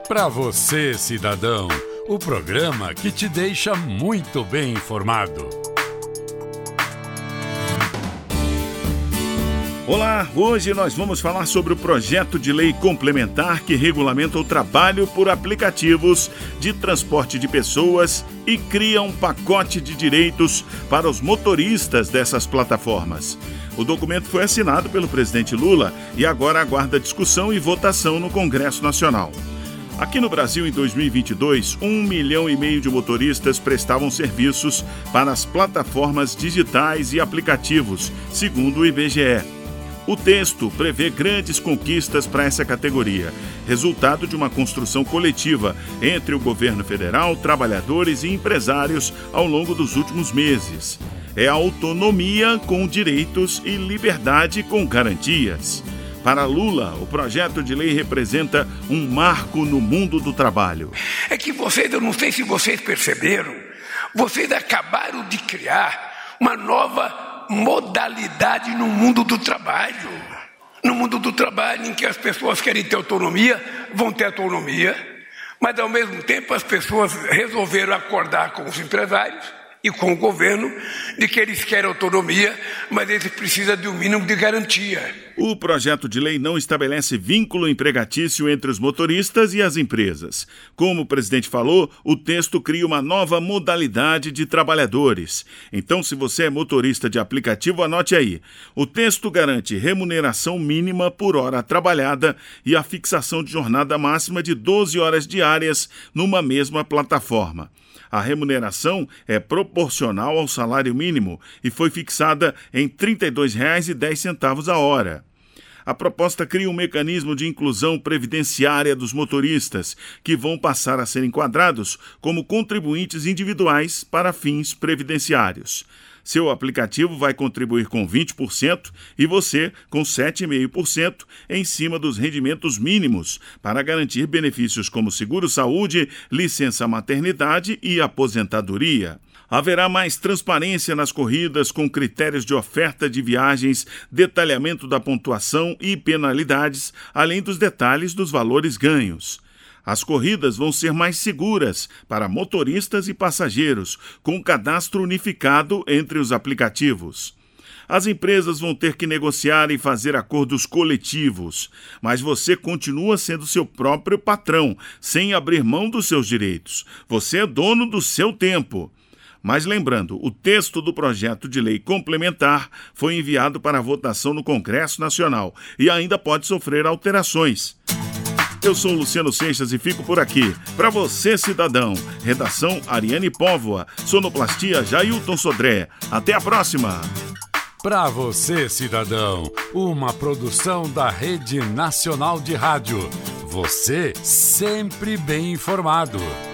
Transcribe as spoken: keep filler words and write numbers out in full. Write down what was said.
Para você, cidadão, o programa que te deixa muito bem informado. Olá, hoje nós vamos falar sobre o projeto de lei complementar que regulamenta o trabalho por aplicativos de transporte de pessoas e cria um pacote de direitos para os motoristas dessas plataformas. O documento foi assinado pelo presidente Lula e agora aguarda discussão e votação no Congresso Nacional. Aqui no Brasil, em dois mil e vinte e dois, um milhão e meio de motoristas prestavam serviços para as plataformas digitais e aplicativos, segundo o I B G E. O texto prevê grandes conquistas para essa categoria, resultado de uma construção coletiva entre o governo federal, trabalhadores e empresários ao longo dos últimos meses. É autonomia com direitos e liberdade com garantias. Para Lula, o projeto de lei representa um marco no mundo do trabalho. É que vocês, eu não sei se vocês perceberam, vocês acabaram de criar uma nova modalidade no mundo do trabalho. No mundo do trabalho em que as pessoas querem ter autonomia, vão ter autonomia, mas ao mesmo tempo as pessoas resolveram acordar com os empresários e com o governo de que eles querem autonomia, mas eles precisam de um mínimo de garantia. O projeto de lei não estabelece vínculo empregatício entre os motoristas e as empresas. Como o presidente falou, o texto cria uma nova modalidade de trabalhadores. Então, se você é motorista de aplicativo, anote aí. O texto garante remuneração mínima por hora trabalhada e a fixação de jornada máxima de doze horas diárias numa mesma plataforma. A remuneração é proporcional ao salário mínimo e foi fixada em trinta e dois reais e dez centavos a hora. A proposta cria um mecanismo de inclusão previdenciária dos motoristas, que vão passar a ser enquadrados como contribuintes individuais para fins previdenciários. Seu aplicativo vai contribuir com vinte por cento e você com sete vírgula cinco por cento em cima dos rendimentos mínimos para garantir benefícios como seguro-saúde, licença-maternidade e aposentadoria. Haverá mais transparência nas corridas com critérios de oferta de viagens, detalhamento da pontuação e penalidades, além dos detalhes dos valores ganhos. As corridas vão ser mais seguras para motoristas e passageiros, com cadastro unificado entre os aplicativos. As empresas vão ter que negociar e fazer acordos coletivos, mas você continua sendo seu próprio patrão, sem abrir mão dos seus direitos. Você é dono do seu tempo. Mas lembrando, o texto do projeto de lei complementar foi enviado para votação no Congresso Nacional e ainda pode sofrer alterações. Eu sou Luciano Seixas e fico por aqui. Para você, cidadão. Redação Ariane Póvoa. Sonoplastia Jailton Sodré. Até a próxima. Para você, cidadão. Uma produção da Rede Nacional de Rádio. Você sempre bem informado.